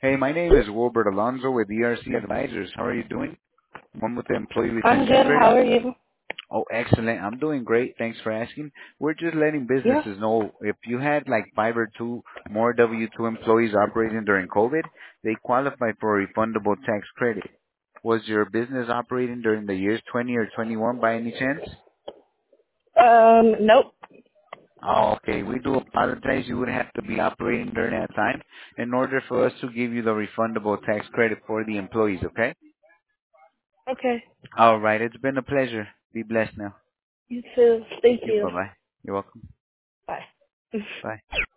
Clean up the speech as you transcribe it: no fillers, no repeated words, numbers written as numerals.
Hey, my name is Wilbert Alonzo with ERC Advisors. How are you doing? One with the employee I'm retention good. grid. How are you? Oh, excellent. I'm doing great. Thanks for asking. We're just letting Yeah. businesses know if you had like 5 or 2 more W-2 employees operating during COVID, they qualify for a refundable tax credit. Was your business operating during the years 20 or 21 by any chance? Nope. Oh, okay. We do apologize. You would have to be operating during that time in order for us to give you the refundable tax credit for the employees, okay? Okay. All right. It's been a pleasure. Be blessed now. You too. Thank Thank you. you. Bye-bye. You're welcome. Bye. Bye.